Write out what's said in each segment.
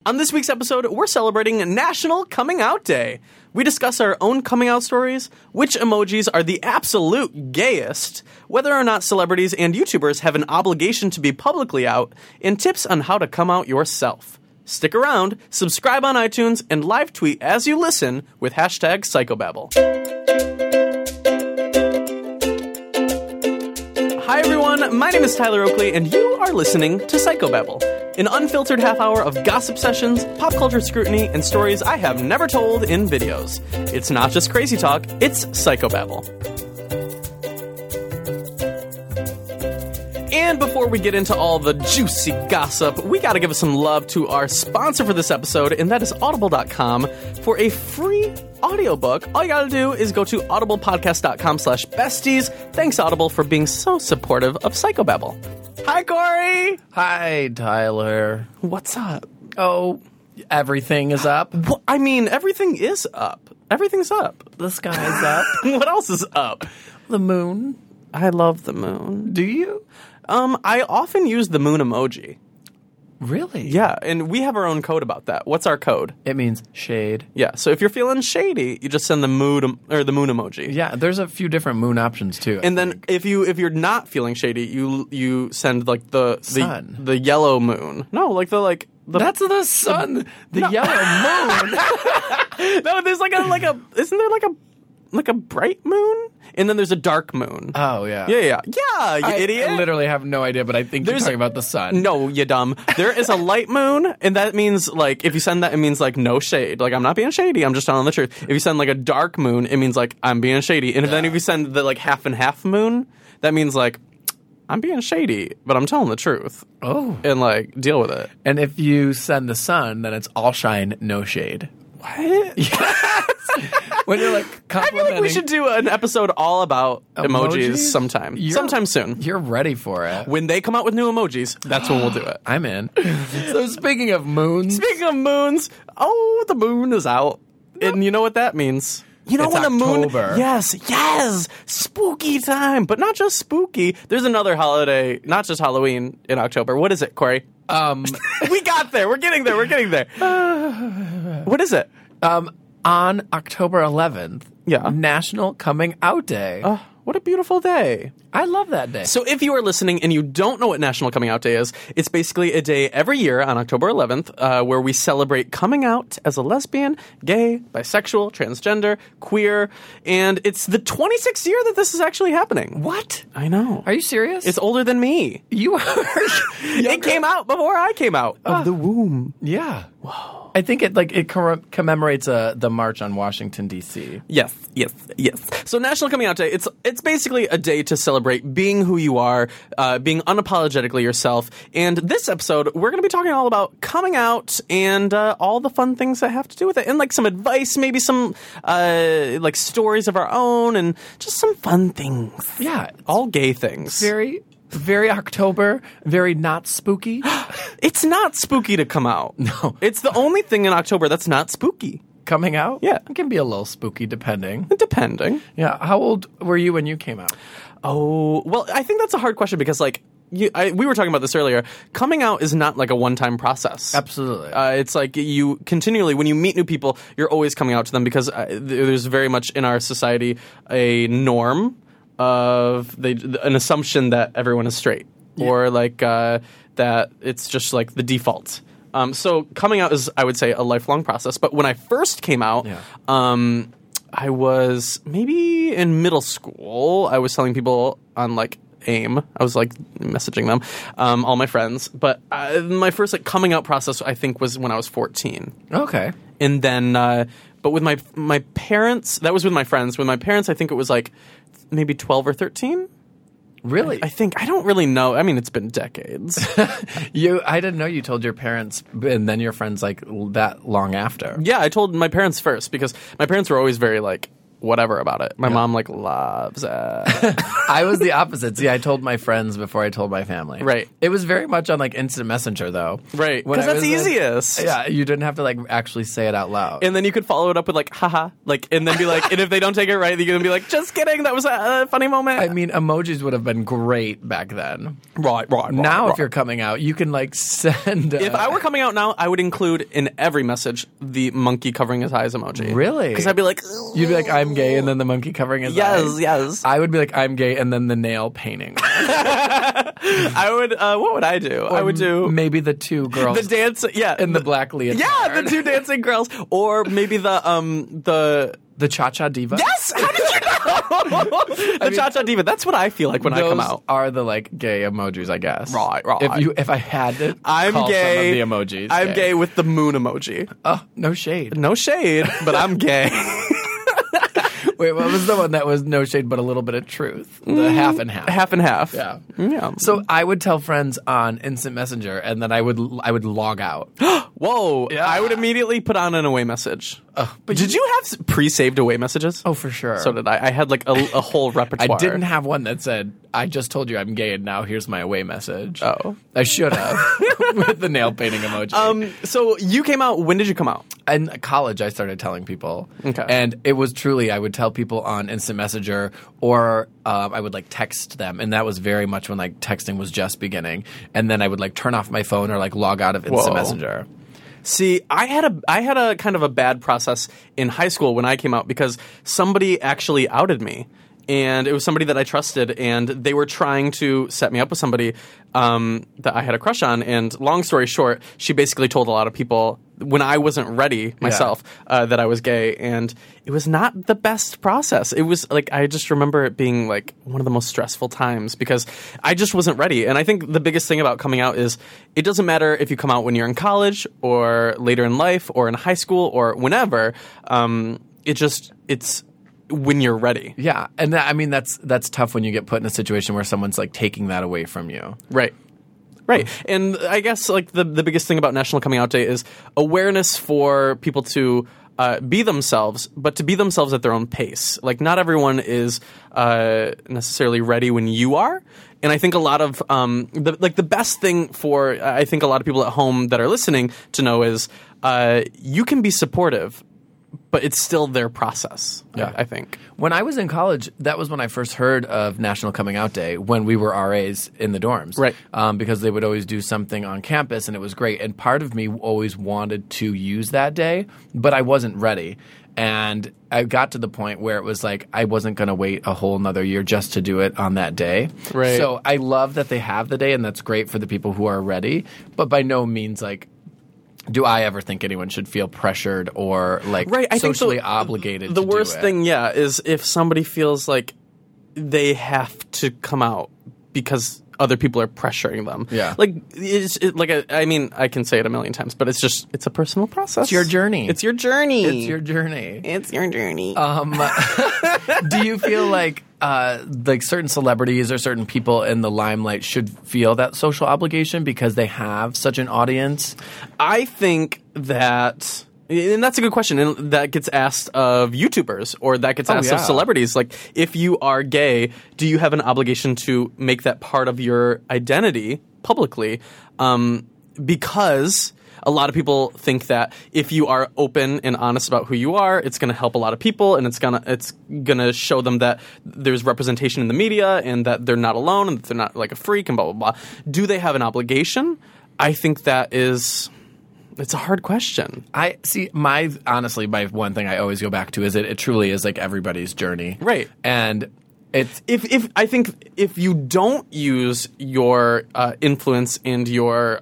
On this week's episode, we're celebrating National Coming Out Day. We discuss our own coming out stories, which emojis are the absolute gayest, whether or not celebrities and YouTubers have an obligation to be publicly out, and tips on how to come out yourself. Stick around, subscribe on iTunes, and live tweet as you listen with hashtag Psychobabble. Hi everyone, my name is Tyler Oakley, and you are listening to Psychobabble, an unfiltered half hour of gossip sessions, pop culture scrutiny, and stories I have never told in videos. It's not just crazy talk, it's Psychobabble. And before we get into all the juicy gossip, we gotta give some love to our sponsor for this episode, and that is Audible.com. For a free audiobook, all you gotta do is go to audiblepodcast.com/besties. Thanks, Audible, for being so supportive of Psychobabble. Hi, Corey! Hi, Tyler. What's up? Oh, everything is up. Well, I mean, everything is up. Everything's up. The sky's up. What else is up? The moon. I love the moon. Do you? I often use the moon emoji. Really? Yeah, and we have our own code about that. What's our code? It means shade. Yeah, so if you're feeling shady, you just send the moon emoji. Yeah, there's a few different moon options too. And then if you're not feeling shady, you send like the sun. the yellow moon. No, like the That's the sun. The yellow moon. No, there's like a isn't there like a bright moon? And then there's a dark moon. Oh, yeah. Yeah, you idiot. I literally have no idea, but I think you're talking about the sun. No, you dumb. There is a light moon, and that means, like, if you send that, it means, like, no shade. Like, I'm not being shady, I'm just telling the truth. If you send, like, a dark moon, it means, like, I'm being shady. And then if you send the, like, half and half moon, that means, like, I'm being shady, but I'm telling the truth. Oh. And, like, deal with it. And if you send the sun, then it's all shine, no shade. What? Yes. When you're like I feel complimenting. like we should do an episode all about emojis Emojis? sometime soon. You're ready for it. When they come out with new emojis, that's when we'll do it. I'm in. So speaking of moons. Speaking of moons, the moon is out. And you know what that means? You know It's when the moon... October. Yes! Spooky time! But not just spooky. There's another holiday, not just Halloween, in October. What is it, Corey? We got there. We're getting there. What is it? On October 11th, Yeah. National Coming Out Day. What a beautiful day. I love that day. So if you are listening and you don't know what National Coming Out Day is, it's basically a day every year on October 11th where we celebrate coming out as a lesbian, gay, bisexual, transgender, queer, and it's the 26th year that this is actually happening. What? I know. Are you serious? It's older than me. You are. It came out before I came out of the womb. Yeah. Whoa. I think it commemorates the March on Washington, D.C. Yes. So National Coming Out Day, it's basically a day to celebrate being who you are, being unapologetically yourself. And this episode, we're going to be talking all about coming out and all the fun things that have to do with it. And like some advice, maybe some like stories of our own and just some fun things. Yeah. All gay things. Very October, very not spooky. It's not spooky to come out. No. It's the only thing in October that's not spooky. Coming out? Yeah. It can be a little spooky depending. Depending. Yeah. How old were you when you came out? Oh, well, I think that's a hard question because, like, we were talking about this earlier. Coming out is not like a one-time process. Absolutely. It's like you continually, when you meet new people, you're always coming out to them because there's very much in our society a norm of an assumption that everyone is straight or like that it's just like the default. So coming out is, I would say, a lifelong process. But when I first came out, I was maybe in middle school. I was telling people on like AIM. I was like messaging them, all my friends. But my first like coming out process, I think, was when I was 14. Okay. And then, but with my parents, that was with my friends. With my parents, I think it was like maybe 12 or 13. Really? I think. I don't really know. I mean, it's been decades. I didn't know you told your parents and then your friends like that long after. Yeah, I told my parents first because my parents were always very like whatever about it. My mom like loves it. I was the opposite. See, I told my friends before I told my family. Right. It was very much on like instant messenger though. Right. When Because I that's was easiest. Yeah, you didn't have to like actually say it out loud. And then you could follow it up with like, haha, like, and then be like, and if they don't take it right, you're gonna be like, just kidding, that was a funny moment. I mean, emojis would have been great back then. Right. Now, if you're coming out, you can like send. If I were coming out now, I would include in every message the monkey covering his eyes emoji. Really? Because I'd be like, You'd be like, I'm gay, and then the monkey covering his eyes. yes. I would be like, I'm gay, and then the nail painting. I would. What would I do? I would do maybe the two girls the dance. Yeah, in the black leotard. Yeah, the two dancing girls, or maybe the Cha-Cha Diva. Yes. How did you know? The Cha-Cha Diva. That's what I feel like when I come out. Those are the like gay emojis, I guess. Right. If I had to, I'm call gay. Some of the emojis. I'm gay with the moon emoji. Oh, no shade. No shade, but I'm gay. Wait, what was the one that was no shade but a little bit of truth? The half and half. Half and half. Yeah. Yeah. So I would tell friends on Instant Messenger, and then I would log out. Whoa. Yeah. I would immediately put on an away message. But Did you have pre-saved away messages? Oh, for sure. So did I. I had like a whole repertoire. I didn't have one that said, I just told you I'm gay and now here's my away message. Oh. I should have. With the nail painting emoji. So you came out. When did you come out? In college, I started telling people. Okay. And it was truly, I would tell people on Instant Messenger or I would like text them. And that was very much when like texting was just beginning. And then I would like turn off my phone or like log out of Instant Whoa. Messenger. See, I had a kind of a bad process in high school when I came out because somebody actually outed me. And it was somebody that I trusted, and they were trying to set me up with somebody that I had a crush on. And long story short, she basically told a lot of people when I wasn't ready myself that I was gay, and it was not the best process. It was like I just remember it being like one of the most stressful times because I just wasn't ready. And I think the biggest thing about coming out is it doesn't matter if you come out when you're in college or later in life or in high school or whenever. It's when you're ready. Yeah. And I mean, that's tough when you get put in a situation where someone's like taking that away from you. Right. And I guess like the biggest thing about National Coming Out Day is awareness for people to be themselves, but to be themselves at their own pace. Like not everyone is necessarily ready when you are. And I think a lot of the best thing for I think a lot of people at home that are listening to know is you can be supportive, but it's still their process. Yeah. I think. When I was in college, that was when I first heard of National Coming Out Day when we were RAs in the dorms. Right. Because they would always do something on campus and it was great. And part of me always wanted to use that day, but I wasn't ready. And I got to the point where it was like I wasn't going to wait a whole nother year just to do it on that day. Right. So I love that they have the day and that's great for the people who are ready. But by no means like do I ever think anyone should feel pressured or like socially obligated the to worst do it? thing, is if somebody feels like they have to come out because other people are pressuring them. Yeah. Like, I mean, I can say it a million times, but it's a personal process. It's your journey. It's your journey. It's your journey. It's your journey. Do you feel like certain celebrities or certain people in the limelight should feel that social obligation because they have such an audience? I think that, and that's a good question, and that gets asked of YouTubers or that gets asked of celebrities. Like, if you are gay, do you have an obligation to make that part of your identity publicly? Because a lot of people think that if you are open and honest about who you are, it's going to help a lot of people, and it's gonna show them that there's representation in the media and that they're not alone and that they're not like a freak and blah blah blah. Do they have an obligation? I think it's a hard question. I see. My one thing I always go back to is it truly is like everybody's journey, right? And it's I think if you don't use your influence and your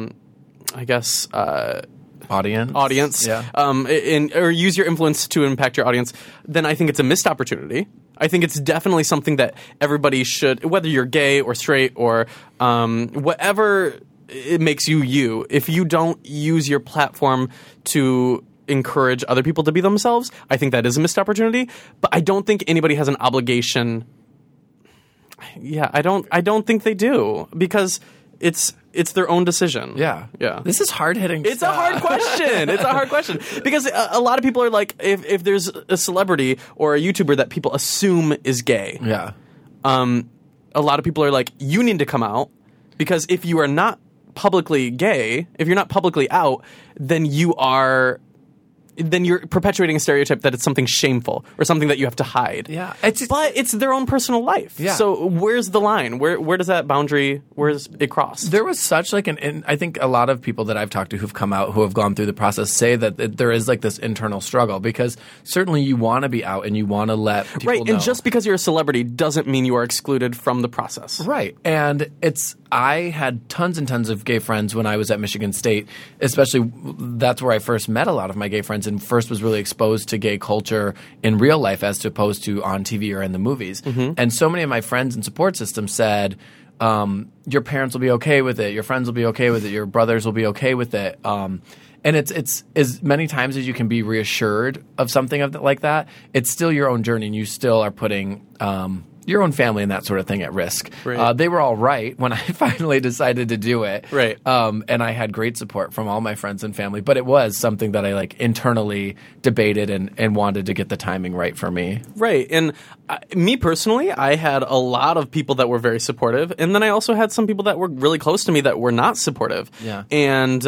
audience, or use your influence to impact your audience, then I think it's a missed opportunity. I think it's definitely something that everybody should, whether you're gay or straight or whatever it makes you. If you don't use your platform to encourage other people to be themselves, I think that is a missed opportunity. But I don't think anybody has an obligation. Yeah, I don't think they do because it's it's their own decision. Yeah. This is hard hitting. It's a hard question. It's a hard question because a lot of people are like, if there's a celebrity or a YouTuber that people assume is gay, a lot of people are like, you need to come out because if you are not publicly gay, if you're not publicly out, then you're perpetuating a stereotype that it's something shameful or something that you have to hide. Yeah. But it's their own personal life. Yeah. So where's the line? Where does that boundary, where does it cross? There was such like and I think a lot of people that I've talked to who've come out, who have gone through the process say that there is like this internal struggle because certainly you want to be out and you want to let people know. And just because you're a celebrity doesn't mean you are excluded from the process. Right. And I had tons and tons of gay friends when I was at Michigan State, especially that's where I first met a lot of my gay friends and first was really exposed to gay culture in real life as opposed to on TV or in the movies. And so many of my friends and support system said, your parents will be okay with it, your friends will be okay with it, your brothers will be okay with it. And it's as many times as you can be reassured of something like that, it's still your own journey and you still are putting your own family and that sort of thing at risk. Right. They were all right when I finally decided to do it. Right. And I had great support from all my friends and family, but it was something that I like internally debated and wanted to get the timing right for me. Right. And me personally, I had a lot of people that were very supportive. And then I also had some people that were really close to me that were not supportive. Yeah. And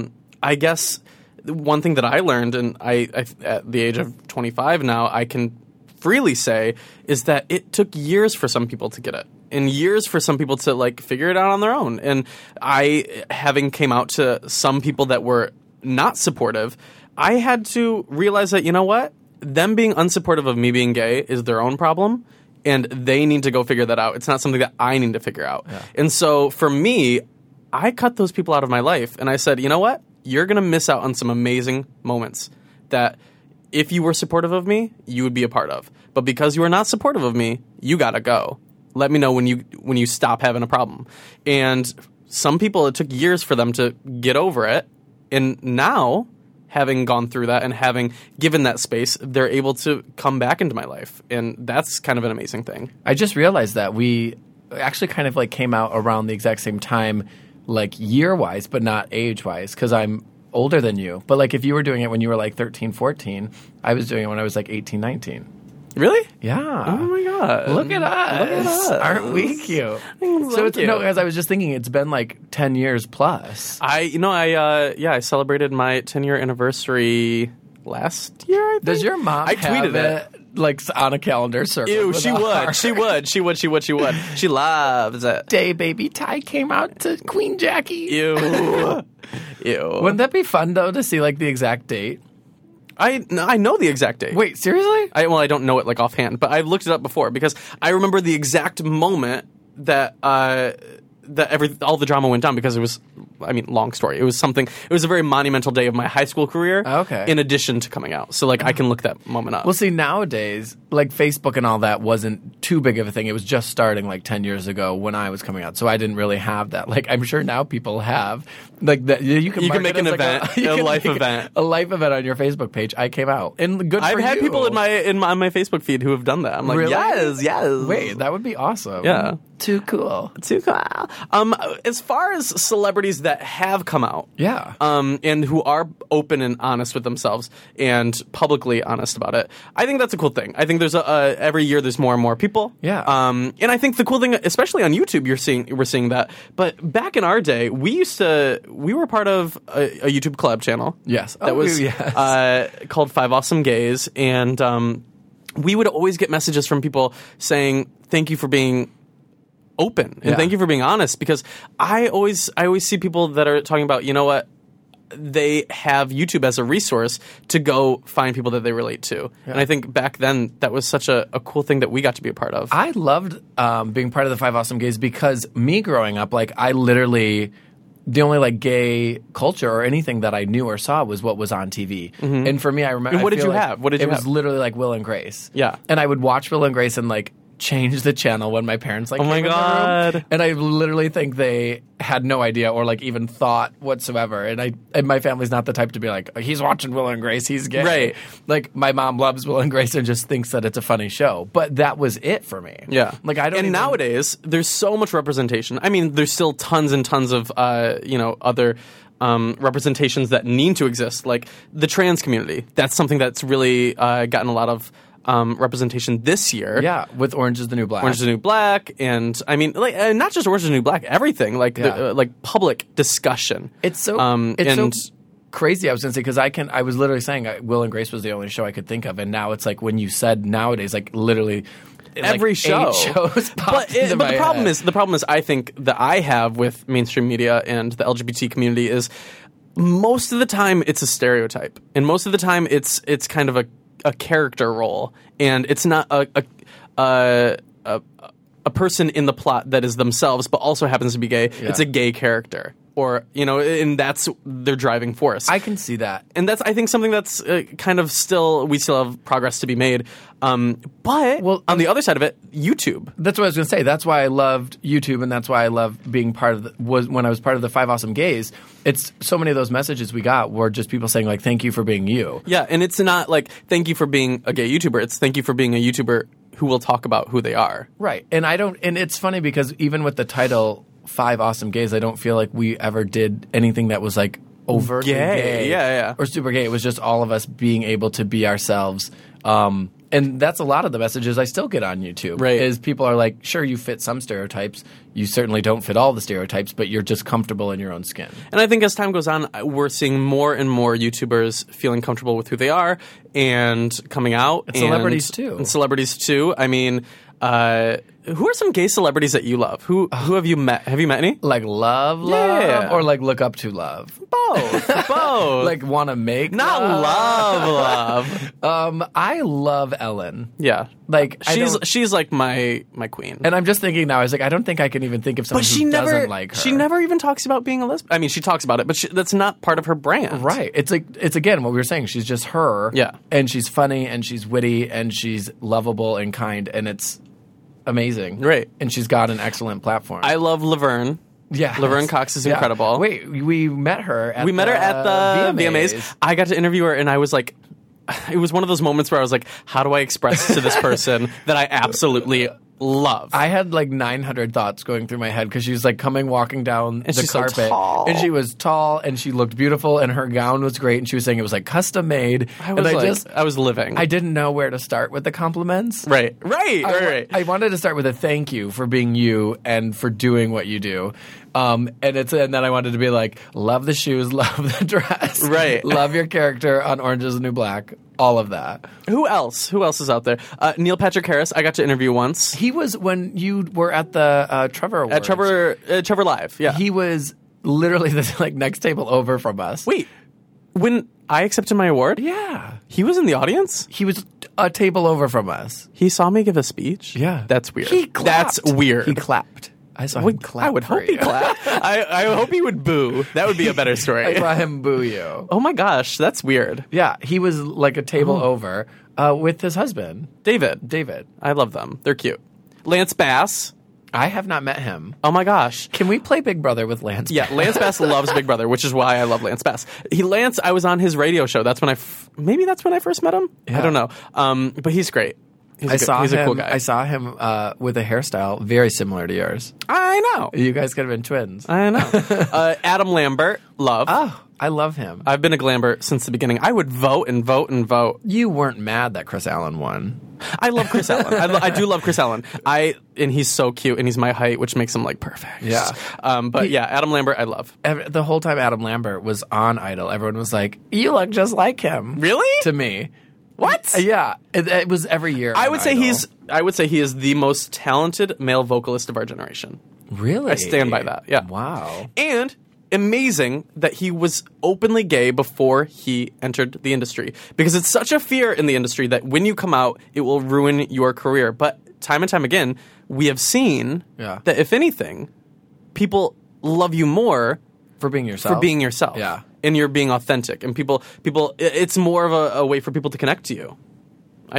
I guess one thing that I learned, and I at the age of 25 now, I can freely say is that it took years for some people to get it and years for some people to like figure it out on their own. And I, having came out to some people that were not supportive, I had to realize that, you know what? Them being unsupportive of me being gay is their own problem and they need to go figure that out. It's not something that I need to figure out. Yeah. And so for me, I cut those people out of my life and I said, you know what? You're going to miss out on some amazing moments that if you were supportive of me, you would be a part of. But because you are not supportive of me, you gotta go. Let me know when you stop having a problem. And some people, it took years for them to get over it. And now, having gone through that and having given that space, they're able to come back into my life. And that's kind of an amazing thing. I just realized that we actually kind of like came out around the exact same time, like year-wise, but not age-wise, because I'm older than you. But like if you were doing it when you were like 13, 14, I was doing it when I was like 18, 19. Really? Yeah. Oh my God. Look at us. Aren't we cute? So it's, no, as I was just thinking, it's been like 10 years plus. I celebrated my 10-year anniversary last year, I think. Does your mom have it like on a calendar circle? Ew, she would. She would. She loves it. Day baby Ty came out to Queen Jackie. Ew. Ew. Wouldn't that be fun though to see like the exact date? I know the exact date. Wait, seriously? I don't know it like offhand, but I've looked it up before because I remember the exact moment that all the drama went down because it was, long story. It was a very monumental day of my high school career. Okay. In addition to coming out. So I can look that moment up. Well, see, nowadays, like Facebook and all that wasn't too big of a thing. It was just starting like 10 years ago when I was coming out. So I didn't really have that. Like I'm sure now people have like that. You can make an event, a life event. A life event on your Facebook page. I came out. And good for you. I've had people on my Facebook feed who have done that. I'm like, really? Yes. Wait, that would be awesome. Yeah. Too cool. As far as celebrities that have come out, yeah, and who are open and honest with themselves and publicly honest about it, I think that's a cool thing. I think there's every year there's more and more people. Yeah. And I think the cool thing, especially on YouTube, we're seeing that. But back in our day, we were part of a YouTube collab channel. Yes. That was called 5 Awesome Gays, and we would always get messages from people saying thank you for being open and thank you for being honest, because I always see people that are talking about, you know what, they have YouTube as a resource to go find people that they relate to. Yeah. And I think back then that was such a cool thing that we got to be a part of. I loved being part of the 5 Awesome Gays because me growing up, like I literally the only like gay culture or anything that I knew or saw was what was on TV. Mm-hmm. And for me, I remember. And what did you have? What did you have? It was literally like Will and Grace. Yeah. And I would watch Will and Grace and like change the channel when my parents like Oh my came in the God. room. And I literally think they had no idea or like even thought whatsoever. And my family's not the type to be like, he's watching Will and Grace, he's gay. Right. Like my mom loves Will and Grace and just thinks that it's a funny show. But that was it for me. Yeah. Like I don't And even, nowadays, there's so much representation. I mean, there's still tons and tons of, other representations that need to exist, like the trans community. That's something that's really gotten a lot of representation this year. Yeah, with Orange is the New Black. Orange is the New Black, and I mean, like not just Orange is the New Black, everything like Yeah. like public discussion. It's so so crazy. I was going to say because I was literally saying Will and Grace was the only show I could think of, and now it's like when you said nowadays, like literally every like show. 8 shows popped into But my the problem head. is I think that I have with mainstream media and the LGBT community is most of the time it's a stereotype, and most of the time it's kind of a character role, and it's not a person in the plot that is themselves, but also happens to be gay. Yeah. It's a gay character, or and that's their driving force. I can see that. And that's, I think, something that's kind of we still have progress to be made. But on the other side of it, YouTube. That's what I was going to say. That's why I loved YouTube, and that's why I loved being part of when I was part of the 5 Awesome Gays. It's so many of those messages we got were just people saying like, "Thank you for being you." Yeah, and it's not like thank you for being a gay YouTuber. It's thank you for being a YouTuber who will talk about who they are. Right. And it's funny because even with the title 5 Awesome Gays, I don't feel like we ever did anything that was like overtly gay. Yeah. Or super gay. It was just all of us being able to be ourselves. And that's a lot of the messages I still get on YouTube. Right. Is people are like, sure, you fit some stereotypes. You certainly don't fit all the stereotypes, but you're just comfortable in your own skin. And I think as time goes on, we're seeing more and more YouTubers feeling comfortable with who they are and coming out. And celebrities too. And celebrities too. I mean, who are some gay celebrities that you love? Who have you met? Have you met any? Like love, Yeah. or like look up to love? Both. Like want to make Not love. I love Ellen. Yeah. Like She's like my queen. And I'm just thinking now, I was like, I don't think I can even think of someone who doesn't like her. She never even talks about being a lesbian. I mean, she talks about it, but that's not part of her brand. Right. It's again what we were saying. She's just her. Yeah. And she's funny and she's witty and she's lovable and kind and it's amazing. Right. And she's got an excellent platform. I love Laverne. Yeah. Laverne Cox is incredible. Wait, we met her at We met her at the VMAs. I got to interview her, and I was like, it was one of those moments where I was like, how do I express to this person that I absolutely love? I had like 900 thoughts going through my head because she was like walking down the she's so carpet. tall. And she was tall and she looked beautiful and her gown was great. And she was saying it was like custom made. I was living. I didn't know where to start with the compliments. Right. I wanted to start with a thank you for being you and for doing what you do. And then I wanted to be like, love the shoes, love the dress. Right. Love your character on Orange is the New Black. All of that. Who else? Who else is out there? Neil Patrick Harris, I got to interview once. He was when you were at the Trevor Awards. At Trevor Live, yeah. He was literally the next table over from us. Wait, when I accepted my award? Yeah. He was in the audience? He was a table over from us. He saw me give a speech? Yeah. That's weird. He clapped. That's weird. He clapped. I saw him clap. I would hope he clapped. I hope he would boo. That would be a better story. I saw him boo you. Oh my gosh, that's weird. Yeah, he was like a table over with his husband. David. I love them. They're cute. Lance Bass. I have not met him. Oh my gosh. Can we play Big Brother with Lance Bass? Yeah, Lance Bass loves Big Brother, which is why I love Lance Bass. I was on his radio show. That's when maybe that's when I first met him? Yeah. I don't know. But he's great. He's a cool guy. I saw him with a hairstyle very similar to yours. I know. You guys could have been twins. I know. Adam Lambert, love. Oh, I love him. I've been a Glambert since the beginning. I would vote and vote and vote. You weren't mad that Chris Allen won. I love Chris Allen. I do love Chris Allen. And he's so cute, and he's my height, which makes him like perfect. Yeah. But yeah, Adam Lambert, I love. The whole time Adam Lambert was on Idol, everyone was like, "You look just like him." Really? To me. What? Yeah, it was every year. I would say Idol. he is the most talented male vocalist of our generation. Really? I stand by that. Yeah. Wow. And amazing that he was openly gay before he entered the industry, because it's such a fear in the industry that when you come out, it will ruin your career. But time and time again, we have seen that if anything, people love you more for being yourself. Yeah. And you're being authentic, and people, it's more of a way for people to connect to you, I think.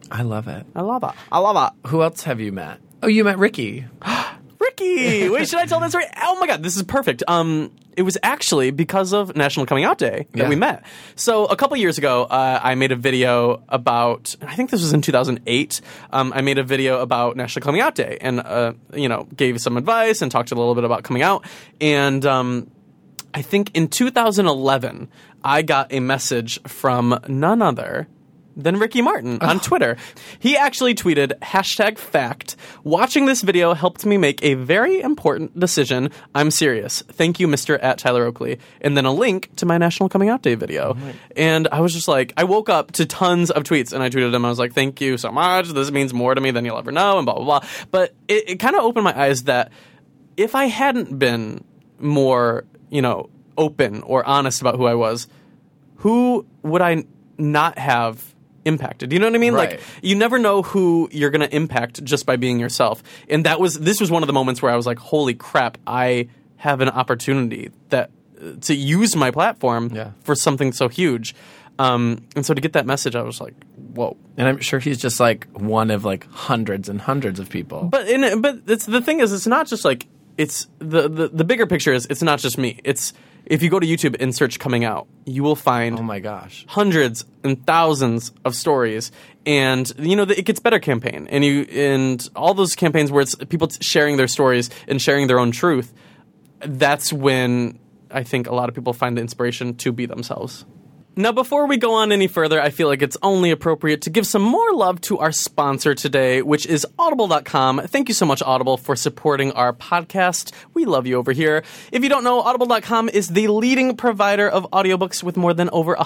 I love it. I love it. Who else have you met? Oh, you met Ricky. Ricky! Wait, should I tell that story? Oh my god, this is perfect. It was actually because of National Coming Out Day that we met. So a couple years ago, I made a video about, I think this was in 2008, I made a video about National Coming Out Day and, gave some advice and talked a little bit about coming out. And I think in 2011, I got a message from none other than Ricky Martin on Twitter. He actually tweeted, #fact, watching this video helped me make a very important decision. I'm serious. Thank you, Mr. @Tyler Oakley. And then a link to my National Coming Out Day video. And I was just like, I woke up to tons of tweets and I tweeted him. I was like, thank you so much. This means more to me than you'll ever know and blah, blah, blah. But it kind of opened my eyes that if I hadn't been more, open or honest about who I was, who would I not have impacted? You know what I mean? Right. Like, you never know who you're going to impact just by being yourself. And this was one of the moments where I was like, holy crap, I have an opportunity to use my platform for something so huge. And so to get that message, I was like, whoa. And I'm sure he's just like one of like hundreds and hundreds of people. But the thing is, it's not just like, it's the bigger picture is it's not just me. It's, if you go to YouTube and search coming out, you will find oh my gosh, hundreds and thousands of stories. And the It Gets Better campaign and all those campaigns where it's people sharing their stories and sharing their own truth. That's when I think a lot of people find the inspiration to be themselves. Now, before we go on any further, I feel like it's only appropriate to give some more love to our sponsor today, which is Audible.com. Thank you so much, Audible, for supporting our podcast. We love you over here. If you don't know, Audible.com is the leading provider of audiobooks with more than over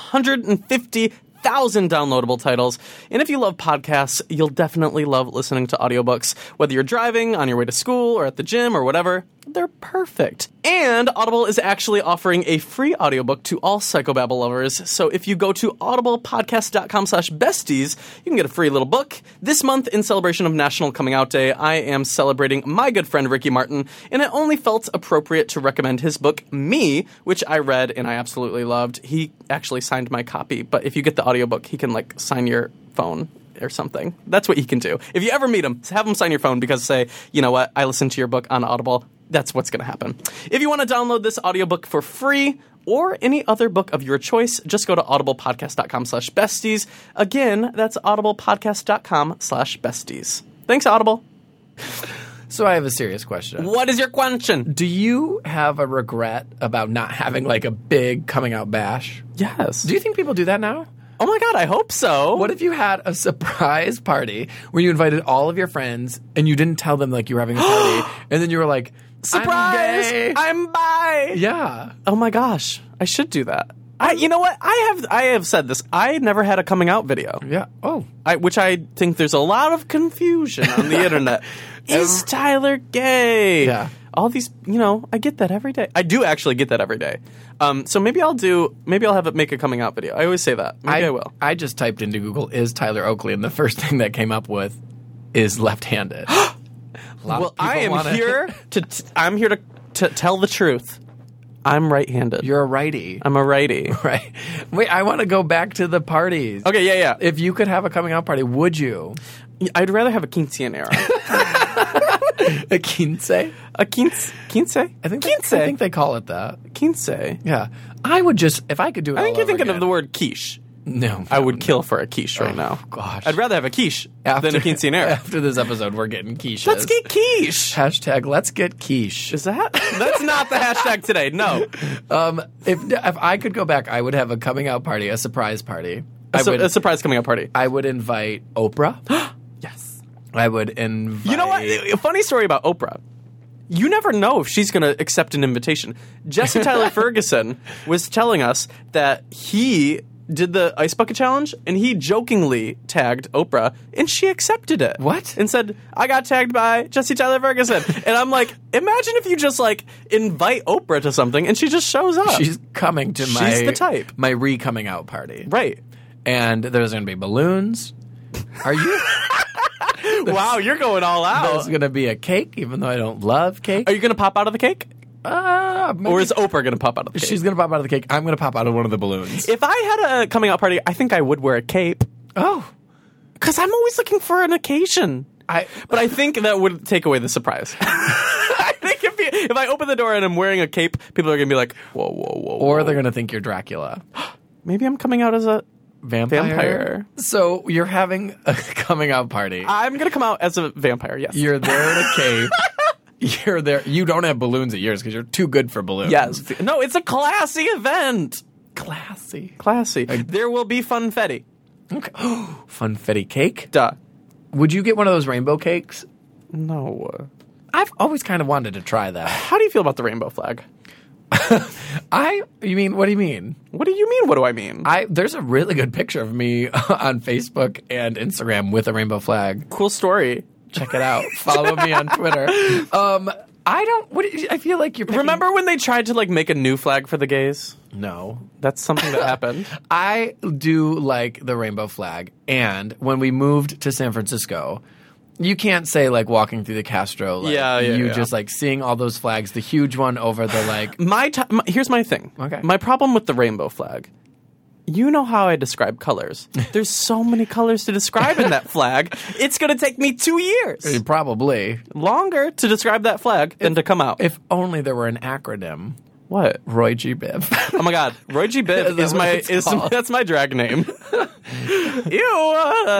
150,000 downloadable titles. And if you love podcasts, you'll definitely love listening to audiobooks. Whether you're driving, on your way to school, or at the gym, or whatever, they're perfect. And Audible is actually offering a free audiobook to all Psychobabble lovers. So if you go to audiblepodcast.com/besties, you can get a free little book. This month, in celebration of National Coming Out Day, I am celebrating my good friend Ricky Martin, and it only felt appropriate to recommend his book, Me, which I read and I absolutely loved. He actually signed my copy, but if you get the audiobook, he can sign your phone or something. That's what he can do. If you ever meet him, have him sign your phone because say, you know what, I listened to your book on Audible. That's what's going to happen. If you want to download this audiobook for free or any other book of your choice, just go to audiblepodcast.com/besties. Again, that's audiblepodcast.com/besties. Thanks, Audible. So I have a serious question. What is your question? Do you have a regret about not having like a big coming out bash? Yes. Do you think people do that now? Oh my God, I hope so. What if you had a surprise party where you invited all of your friends and you didn't tell them like you were having a party and then you were like, surprise! I'm gay. I'm bi! Yeah. Oh my gosh, I should do that. You know what? I have said this. I never had a coming out video. Yeah. Oh. Which I think there's a lot of confusion on the internet. Is Tyler gay? Yeah. All these, I get that every day. I do actually get that every day. So maybe I'll have it make a coming out video. I always say that. Maybe I will. I just typed into Google, is Tyler Oakley? And the first thing that came up with is left-handed. Well, I am here I'm here to tell the truth. I'm right-handed. You're a righty. I'm a righty. Right. Wait, I want to go back to the parties. Okay, yeah. If you could have a coming out party, would you? I'd rather have a quinceañera. A quince? A quince? I think they call it that. Quince. Yeah. I would just, if I could do it I think all you're over thinking again. of the word quiche. No. I would kill for a quiche right now. Gosh. I'd rather have a quiche than a quinceañera. After this episode, we're getting quiches. Let's get quiche. Hashtag let's get quiche. Is that? That's not the hashtag today. No. If I could go back, I would have a coming out party, a surprise party. A surprise coming out party. I would invite Oprah. Yes. I would invite... You know what? A funny story about Oprah. You never know if she's going to accept an invitation. Jesse Tyler Ferguson was telling us that he did the Ice Bucket Challenge, and he jokingly tagged Oprah, and she accepted it. What? And said, I got tagged by Jesse Tyler Ferguson. And I'm like, imagine if you just, invite Oprah to something, and she just shows up. She's coming to She's the type. my re-coming out party. Right. And there's going to be balloons. Are you... Wow, you're going all out. There's going to be a cake, even though I don't love cake. Are you going to pop out of the cake? Or is Oprah going to pop out of the cake? She's going to pop out of the cake. I'm going to pop out of one of the balloons. If I had a coming out party, I think I would wear a cape. Oh. Because I'm always looking for an occasion. But But I think that would take away the surprise. I think if I open the door and I'm wearing a cape, people are going to be like, whoa, whoa, whoa. or whoa. they're going to think you're Dracula. Maybe I'm coming out as a Vampire. So you're having a coming out party. I'm going to come out as a vampire, yes. You're there in a cave. You're there. You don't have balloons at yours because you're too good for balloons. Yes. No, it's a classy event. Classy. Classy. There will be funfetti. Okay. Funfetti cake. Duh. Would you get one of those rainbow cakes? No. I've always kind of wanted to try that. How do you feel about the rainbow flag? You mean, what do you mean? What do you mean? What do I mean? There's a really good picture of me on Facebook and Instagram with a rainbow flag. Cool story. Check it out. Follow me on Twitter. I feel like you're picking, Remember when they tried to like make a new flag for the gays? No. That's something that happened. I do like the rainbow flag. And when we moved to San Francisco, you can't say like walking through the Castro. Like, Yeah. just like seeing all those flags, the huge one over the like. Here's my thing. Okay. My problem with the rainbow flag. You know how I describe colors. There's so many colors to describe in that flag. It's going to take me 2 years. Probably. Longer to describe that flag than to come out. If only there were an acronym. What? Roy G. Biv. Oh my God, Roy G. Biv Is that is what it's called? that's my drag name. Ew.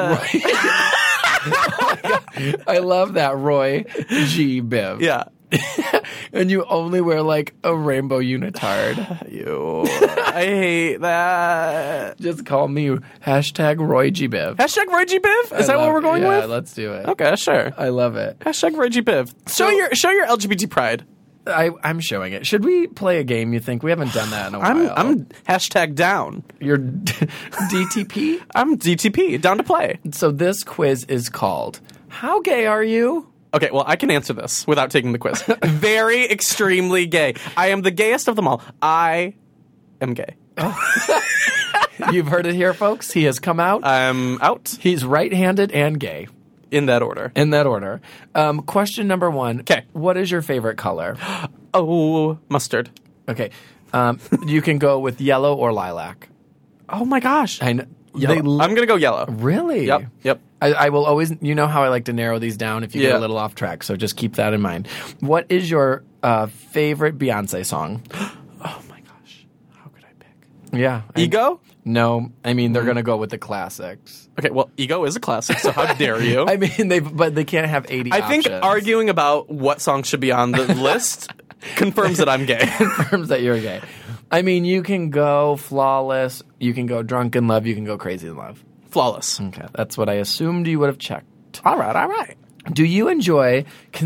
I love that, Roy G. Biv. Yeah. And you only wear like a rainbow unitard. Ew. I hate that. Just call me hashtag Roy G. Biv. Hashtag Roy G. Biv? Is that what we're going yeah, with? let's do it. Okay, sure. I love it. Hashtag Roy G. Biv. Show your LGBT pride. I'm showing it. Should we play a game, you think? We haven't done that in a while. I'm hashtag down. You're DTP? I'm DTP, down to play. So this quiz is called How Gay Are You? Okay, well, I can answer this without taking the quiz. Very extremely gay. I am the gayest of them all. I am gay. You've heard it here, folks. He has come out. I'm out He's right-handed and gay. in that order. In that order. Question number 1. 'Kay. What is your favorite color? Oh, mustard. Okay. You can go with yellow or lilac. Oh my gosh. I know. Yellow. I'm going to go yellow. Really? Yep. I will always, you know how I like to narrow these down if you get Yeah. a little off track, so just keep that in mind. What is your favorite Beyonce song? Oh my gosh. How could I pick? Yeah. Ego? No, I mean, they're going to go with the classics. Okay, well, Ego is a classic, so how dare you? I mean, but they can't have 80 I think options. arguing about what song should be on the list confirms that I'm gay. confirms that you're gay. I mean, you can go Flawless, you can go Drunk in Love, you can go Crazy in Love. Flawless. Okay, that's what I assumed you would have checked. All right. Do you enjoy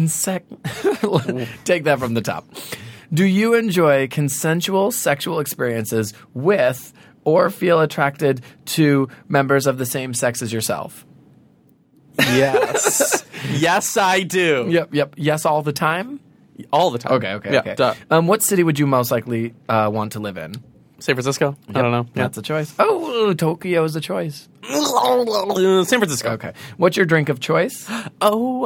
Take that from the top. Do you enjoy consensual sexual experiences with or feel attracted to members of the same sex as yourself? Yes. Yes, I do. Yep. Yes, all the time? All the time. Okay. Yeah, duh. What city would you most likely want to live in? San Francisco? I don't know. That's a choice. Oh, Tokyo is a choice. San Francisco. Okay. What's your drink of choice? Oh,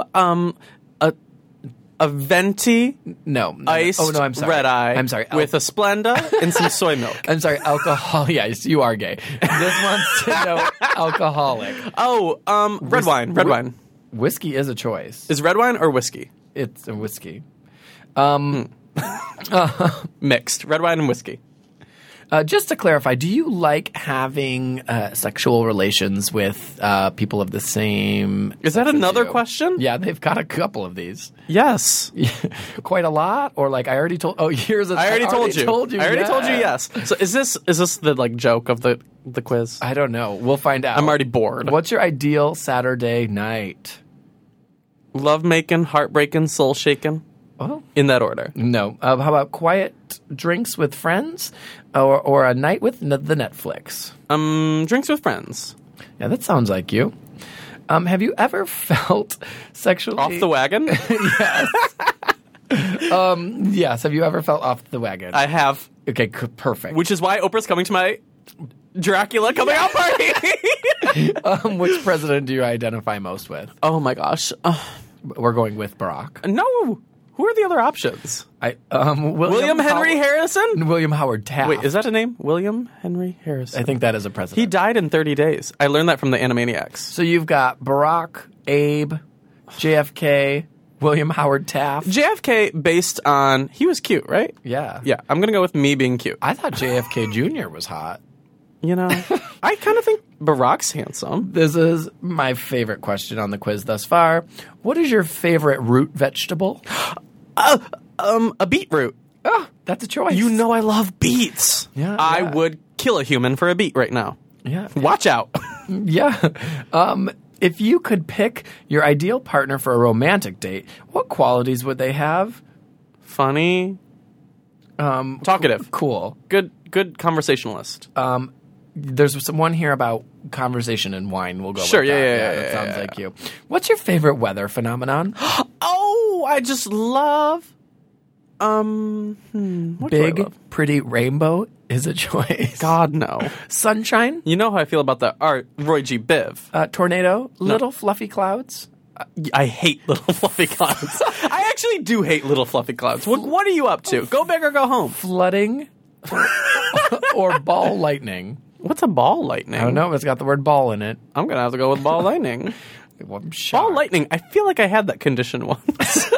a venti No. iced Oh, no, I'm sorry. red eye. I'm sorry. With a Splenda and some soy milk. I'm sorry, alcohol. Yes, you are gay. This wants to know alcoholic. Oh, red wine. Red wine. Whiskey is a choice. Is red wine or whiskey? It's a whiskey. Mixed. Red wine and whiskey. Just to clarify, do you like having sexual relations with people of the same? Is that sex as another you? question? Yeah, they've got a couple of these. Yes. Quite a lot, or like I already told. Oh, here's a. I already told you. I already told you yes. yes. So is this the like joke of the quiz? I don't know. We'll find out. I'm already bored. What's your ideal Saturday night? Love making, heartbreaking, soul shaking. Oh. In that order. No. How about quiet drinks with friends or a night with the Netflix? Drinks with friends. Yeah, that sounds like you. Have you ever felt sexually... Off the wagon? Yes. Yes. Have you ever felt off the wagon? I have. Okay, perfect. Which is why Oprah's coming to my Dracula coming out party. Which president do you identify most with? Oh my gosh. We're going with Barack. No. Who are the other options? William Henry Harrison? William Howard Taft. Wait, is that a name? William Henry Harrison. I think that is a president. He died in 30 days. I learned that from the Animaniacs. So you've got Barack, Abe, JFK, William Howard Taft. JFK, based on... He was cute, right? Yeah. Yeah, I'm going to go with me being cute. I thought JFK Jr. was hot. You know, I kind of think Barack's handsome. This is my favorite question on the quiz thus far. What is your favorite root vegetable? A beetroot. Oh, that's a choice. You know I love beets. Yeah, I yeah. would kill a human for a beet right now. Yeah. Watch out. Yeah. If you could pick your ideal partner for a romantic date, what qualities would they have? Funny. Talkative. Cool. Good conversationalist. There's one here about conversation and wine. We'll go Sure, with that. yeah, That sounds yeah. like you. What's your favorite weather phenomenon? Oh, I just love... what do I Big, love? pretty rainbow is a choice. God, no. Sunshine? You know how I feel about the art, Roy G. Biv. Tornado? Little fluffy clouds? I hate little fluffy clouds. I actually do hate little fluffy clouds. What are you up to? Go big or go home. Flooding? Or ball lightning? What's a ball lightning? I don't know. It's got the word ball in it. I'm going to have to go with ball lightning. Well, I'm shocked. Ball lightning. I feel like I had that condition once.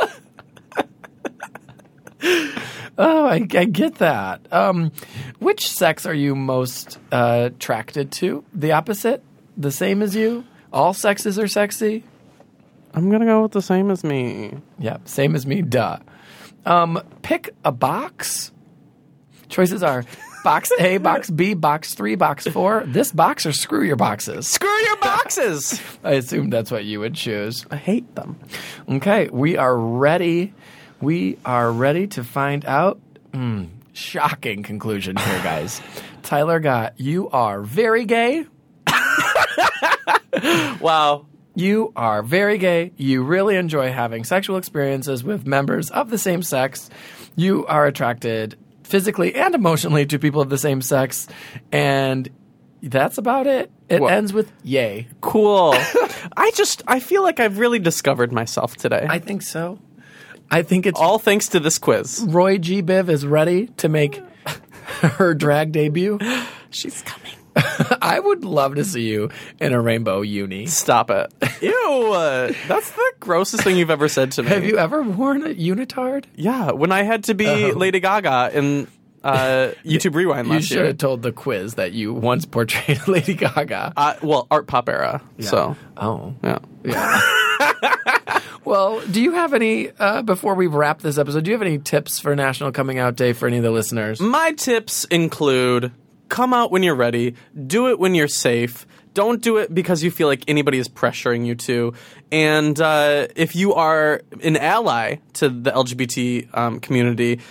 Oh, I get that. Which sex are you most attracted to? The opposite? The same as you? All sexes are sexy? I'm going to go with the same as me. Yeah, same as me, duh. Pick a box. Choices are box A, box B, box 3, box 4. This box or screw your boxes? Screw your boxes! I assume that's what you would choose. I hate them. Okay, we are ready. We are ready to find out. Shocking conclusion here, guys. Tyler got, you are very gay. Wow. You are very gay. You really enjoy having sexual experiences with members of the same sex. You are attracted physically and emotionally to people of the same sex. And that's about it. It Well- ends with yay. Cool. I feel like I've really discovered myself today. I think so. I think it's All thanks to this quiz. Roy G. Biv is ready to make her drag debut. She's coming. I would love to see you in a rainbow uni. Stop it. Ew. That's the grossest thing you've ever said to me. Have you ever worn a unitard? Yeah, when I had to be Lady Gaga in YouTube Rewind You last should year. have told the quiz that you once portrayed Lady Gaga. Well, art pop era. So, Oh. yeah. Yeah. Well, do you have any, before we wrap this episode, do you have any tips for National Coming Out Day for any of the listeners? My tips include come out when you're ready, do it when you're safe. Don't do it because you feel like anybody is pressuring you to. And if you are an ally to the LGBT community,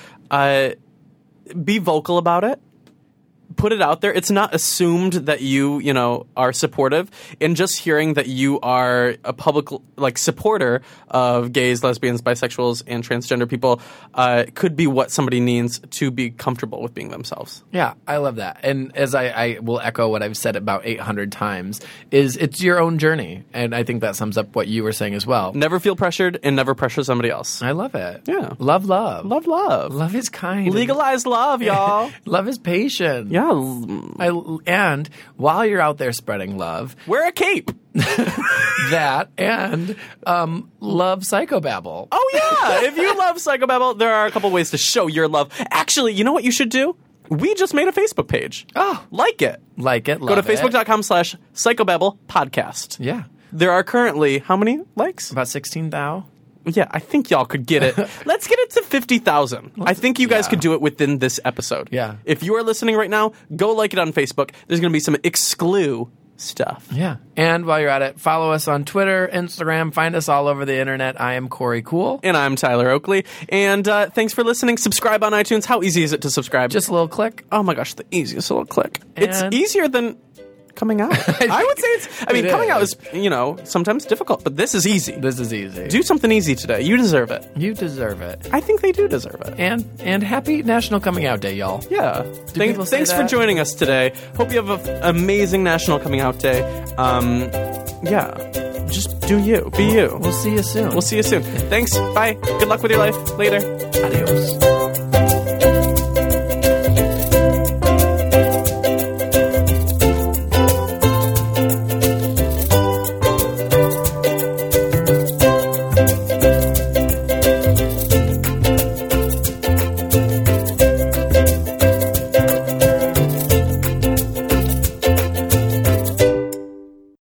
be vocal about it. Put it out there. It's not assumed that you are supportive. And just hearing that you are a public supporter of gays, lesbians, bisexuals, and transgender people could be what somebody needs to be comfortable with being themselves. Yeah, I love that. And as I will echo what I've said about 800 times, is it's your own journey. And I think that sums up what you were saying as well. Never feel pressured and never pressure somebody else. I love it. Yeah. Love, love. Love, love. Love is kind. Legalize love, y'all. Love is patient. Yeah. And while you're out there spreading love, Wear a cape. that and love psychobabble. Oh, yeah. If you love Psychobabble, there are a couple ways to show your love. Actually, you know what you should do? We just made a Facebook page. Oh. Like it. Like it, Go love to facebook.com/Psychobabble podcast. Yeah. There are currently how many likes? About 16,000. Yeah, I think y'all could get it. Let's get it to 50,000. I think you guys could do it within this episode. Yeah. If you are listening right now, go like it on Facebook. There's going to be some exclu stuff. Yeah. And while you're at it, follow us on Twitter, Instagram, find us all over the internet. I am Corey Cool. And I'm Tyler Oakley. And thanks for listening. Subscribe on iTunes. How easy is it to subscribe? Just a little click. Oh my gosh, the easiest little click. It's And- easier than coming out. I would say coming out is, sometimes difficult, but this is easy. This is easy. Do something easy today. You deserve it. You deserve it. I think they do deserve it. And happy National Coming Out Day, y'all. Yeah. people say Thanks for that? joining us today. Hope you have an amazing National Coming Out Day. Yeah. just do you. Be you. We'll see you soon. We'll see you soon. Thanks. Bye. Good luck with your life. Later. Adios.